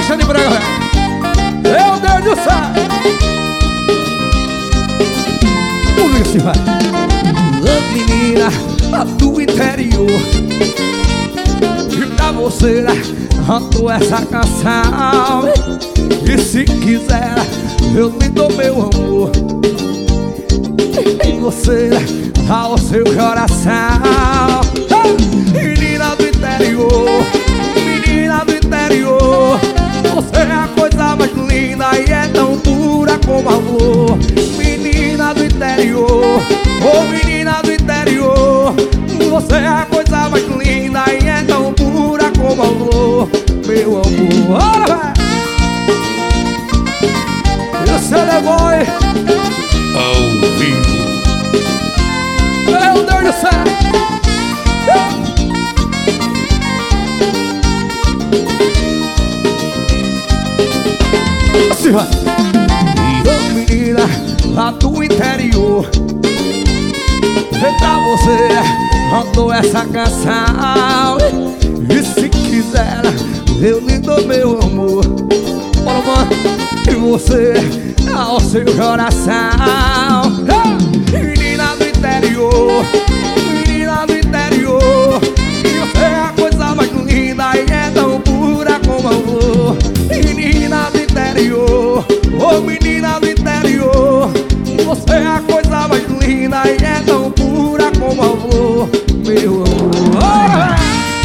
marcha de brega, velho. Meu Deus do céu. Vamos ver assim, vai. Ô menina, lá do interior, e pra você canto essa canção. E se quiser, eu lhe dou meu amor. E você dá o seu coração. Menina do interior, menina do interior, você é a coisa mais linda e é tão pura como amor. Menina do interior, oh menina do interior, você é a coisa mais linda e é tão pura como amor. Meu amor, olha, vai. Esse é boy ao vivo. Meu Deus do céu. Assim vai. E ô menina lá do interior, vem pra você canto essa canção. E se quiser, eu lhe dou meu amor. Bora, mano. E você dá o seu coração. Menina do interior, menina do interior, e você é a coisa mais linda e é tão pura como amor. Menina do interior, oh menina do interior, você é a coisa mais linda e é tão pura como amor. Meu amor,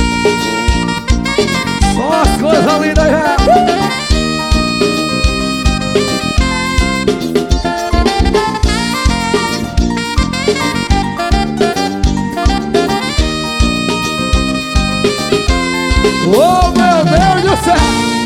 só as coisas lindas, oh meu Deus do céu.